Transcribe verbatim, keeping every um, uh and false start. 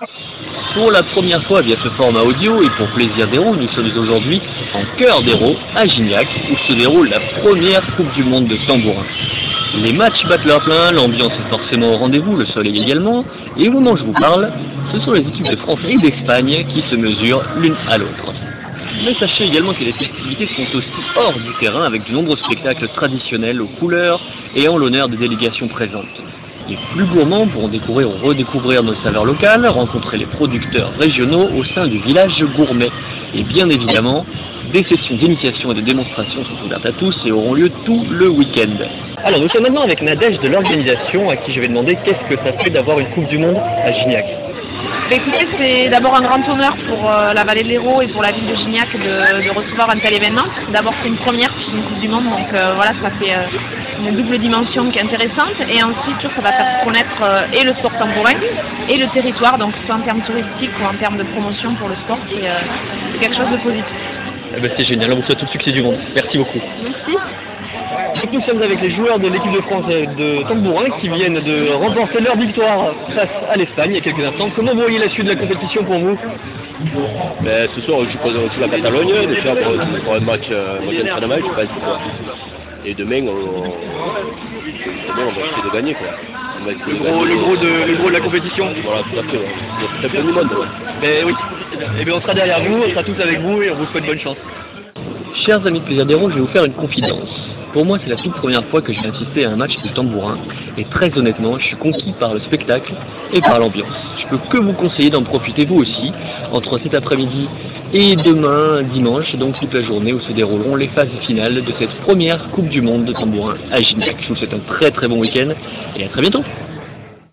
Pour la première fois via ce format audio et pour plaisir d'Hérault, nous sommes aujourd'hui en cœur d'Hérault, à Gignac, où se déroule la première Coupe du Monde de tambourin. Les matchs battent leur plein, l'ambiance est forcément au rendez-vous, le soleil également, et au moment où je vous parle, ce sont les équipes de France et d'Espagne qui se mesurent l'une à l'autre. Mais sachez également que les festivités sont aussi hors du terrain avec de nombreux spectacles traditionnels aux couleurs et en l'honneur des délégations présentes. Les plus gourmands pourront découvrir ou redécouvrir nos saveurs locales, rencontrer les producteurs régionaux au sein du village gourmet. Et bien évidemment, des sessions d'initiation et de démonstration sont ouvertes à tous et auront lieu tout le week-end. Alors nous sommes maintenant avec Nadège de l'organisation à qui je vais demander qu'est-ce que ça fait d'avoir une Coupe du Monde à Gignac. Écoutez, c'est d'abord un grand honneur pour euh, la vallée de l'Hérault et pour la ville de Gignac de, de recevoir un tel événement. D'abord c'est une première, c'est une Coupe du Monde, donc euh, voilà, ça fait euh, une double dimension qui est intéressante. Et ensuite, ça va faire connaître euh, et le sport tambourin et le territoire, donc soit en termes touristiques ou en termes de promotion pour le sport, c'est euh, quelque chose de positif. Eh ben, c'est génial, on vous souhaite tout le succès du monde. Merci beaucoup. Merci. Donc nous sommes avec les joueurs de l'équipe de France de tambourin qui viennent de remporter leur victoire face à l'Espagne il y a quelques instants. Comment vous voyez la suite de la compétition pour vous? Ben, ce soir, je suis présent sur la Catalogne, déjà pour, pour un match, euh, match d'entraînement, je pense. Quoi. Et demain, on, on, demain, on va essayer de gagner. Quoi. On va essayer Le de gros, gagner. le, gros de, le gros de la compétition. Voilà, tout à fait. Ouais. C'est le champion du monde. Ouais. Ben oui. Et bien on sera derrière vous, on sera tous avec vous et on vous souhaite bonne chance. Chers amis de Plaisir d'Hérault, je vais vous faire une confidence. Pour moi, c'est la toute première fois que je vais assister à un match de tambourin. Et très honnêtement, je suis conquis par le spectacle et par l'ambiance. Je peux que vous conseiller d'en profiter vous aussi, entre cet après-midi et demain, dimanche, donc toute la journée où se dérouleront les phases finales de cette première Coupe du Monde de tambourin à Gignac. Je vous souhaite un très très bon week-end et à très bientôt.